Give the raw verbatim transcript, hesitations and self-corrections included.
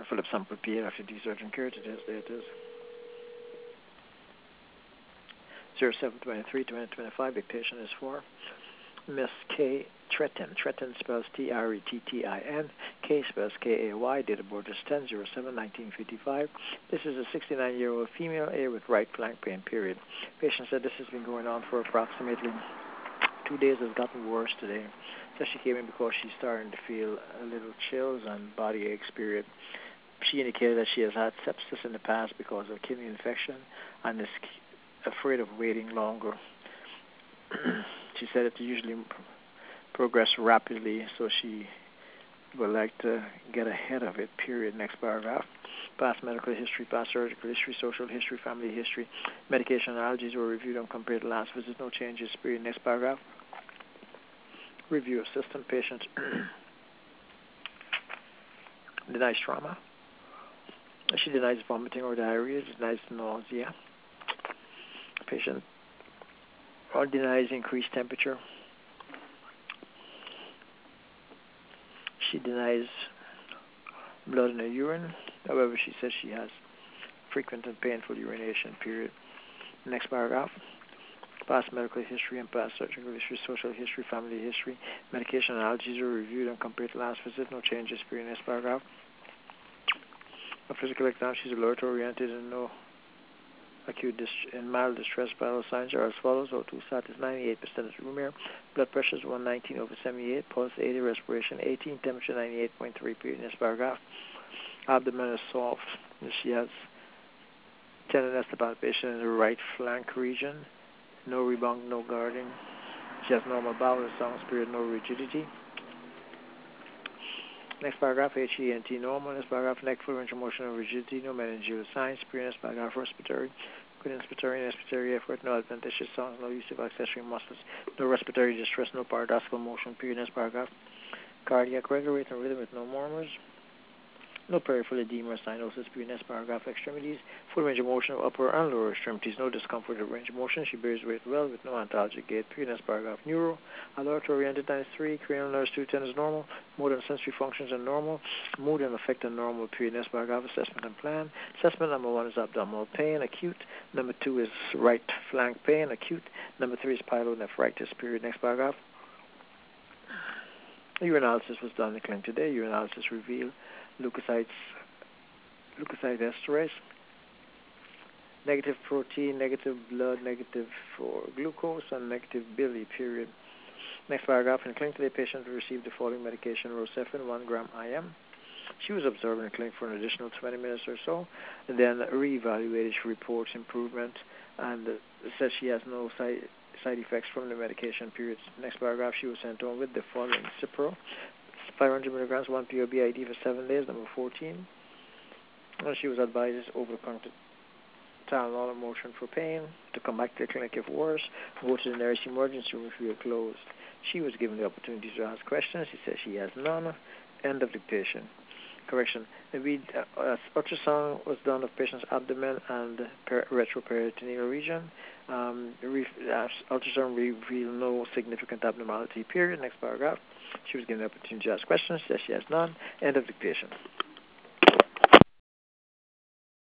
Philip sample P after D surgeon care to this day it is. zero seven twenty-three twenty twenty-five dictation is for Miss K. Tretton. Tretton spells T R E T T I N. K spells K A Y. Date of birth is ten oh seven nineteen fifty-five. This is a sixty-nine-year-old female, A with right flank pain, period. Patient said this has been going on for approximately two days. Has gotten worse today. So she came in because she's starting to feel a little chills and body aches, period. She indicated that she has had sepsis in the past because of kidney infection and is afraid of waiting longer. She said it usually progress rapidly, so she would like to get ahead of it, period. Next paragraph. Past medical history, past surgical history, social history, family history. Medication and allergies were reviewed and compared to last visit. No changes, period. Next paragraph. Review of system. Patient denies trauma. She denies vomiting or diarrhea. Denies nausea. Patient or denies increased temperature. She denies blood in her urine. However, she says she has frequent and painful urination, period. Next paragraph. Past medical history and past surgical history, social history, family history. Medication and allergies are reviewed and compared to last visit. No changes, period. Next paragraph. A physical exam. She's alert, oriented, and no acute dist- and mild distress. Vital signs are as follows. O two status ninety-eight percent of room air. Blood pressure is one nineteen over seventy-eight. Pulse eighty. Respiration eighteen. Temperature ninety-eight point three. Period. Next paragraph. Abdomen is soft. She has tenderness to palpation in the right flank region. No rebound, no guarding. She has normal bowel sounds. Period. No rigidity. Next paragraph, H E N T normal. Next paragraph, neck full range of motion and rigidity, no meningeal signs. Next paragraph, respiratory, good inspiratory, respiratory effort, no adventitious sounds, no use of accessory muscles, no respiratory distress, no paradoxical motion. Period. Next paragraph, cardiac regular rate and rhythm with no murmurs. No peripheral edema or cyanosis. Period. Next paragraph, extremities, full range of motion of upper and lower extremities, no discomfort of range of motion. She bears weight well with no antalgic gait. Period. Next paragraph, neuro, alert, oriented, times three, cranial nerves two ten is normal, motor and sensory functions are normal, mood and affect are normal. Period. Next paragraph, assessment and plan. Assessment number one is abdominal pain, acute. Number two is right flank pain, acute. Number three is pyelonephritis. Period. Next paragraph. Urinalysis was done in the clinic today. Urinalysis revealed leukocytes, leukocyte esterase, negative protein, negative blood, negative for glucose, and negative bili, period. Next paragraph. In the clinic today, patient received the following medication, Rosefin, one gram I M. She was observed in the clinic for an additional twenty minutes or so, and then reevaluated. She reports improvement, and uh, says she has no side, side effects from the medication, period. Next paragraph. She was sent home with the following Cipro, five hundred milligrams, one P O B I D for seven days, number fourteen. And she was advised over-the-counter Tylenol and motion for pain, to come back to the clinic if worse, go to the nearest emergency room if we are closed. She was given the opportunity to ask questions. She says she has none. End of dictation. Correction. The uh, ultrasound was done of patient's abdomen and per- retroperitoneal region. Um, re- uh, ultrasound revealed no significant abnormality, period. Next paragraph. She was given the opportunity to ask questions. Says she has none. End of dictation.